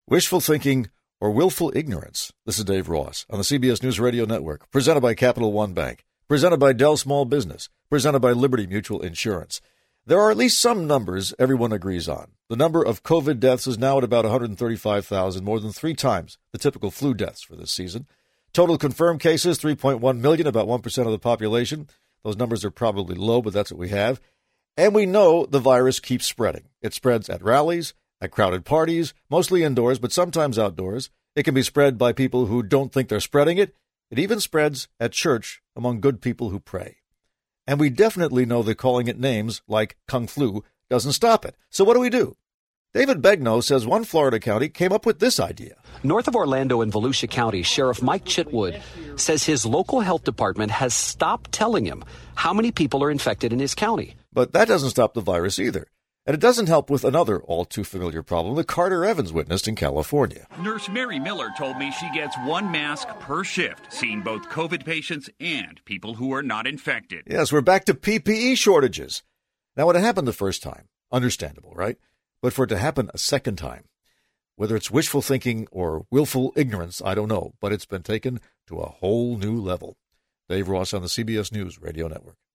Wishful thinking or willful ignorance? This is Dave Ross on the CBS News Radio Network, presented by Capital One Bank, presented by Dell Small Business, presented by Liberty Mutual Insurance. There are at least some numbers everyone agrees on. The number of COVID deaths is now at about 135,000, more than 3 times the typical flu deaths for this season. Total confirmed cases, 3.1 million, about 1% of the population. Those numbers are probably low, but that's what we have. And we know the virus keeps spreading. It spreads at rallies, at crowded parties, mostly indoors, but sometimes outdoors. It can be spread by people who don't think they're spreading it. It even spreads at church among good people who pray. And we definitely know that calling it names like Kung Flu doesn't stop it. So what do? David Begnaud says one Florida county came up with this idea. North of Orlando in Volusia County, Sheriff Mike Chitwood says his local health department has stopped telling him how many people are infected in his county. But that doesn't stop the virus either. And it doesn't help with another all-too-familiar problem that Carter Evans witnessed in California. Nurse Mary Miller told me she gets 1 mask per shift, seeing both COVID patients and people who are not infected. Yes, we're back to PPE shortages. Now, when it happened the first time, understandable, right? But for it to happen a second time, whether it's wishful thinking or willful ignorance, I don't know, but it's been taken to a whole new level. Dave Ross on the CBS News Radio Network.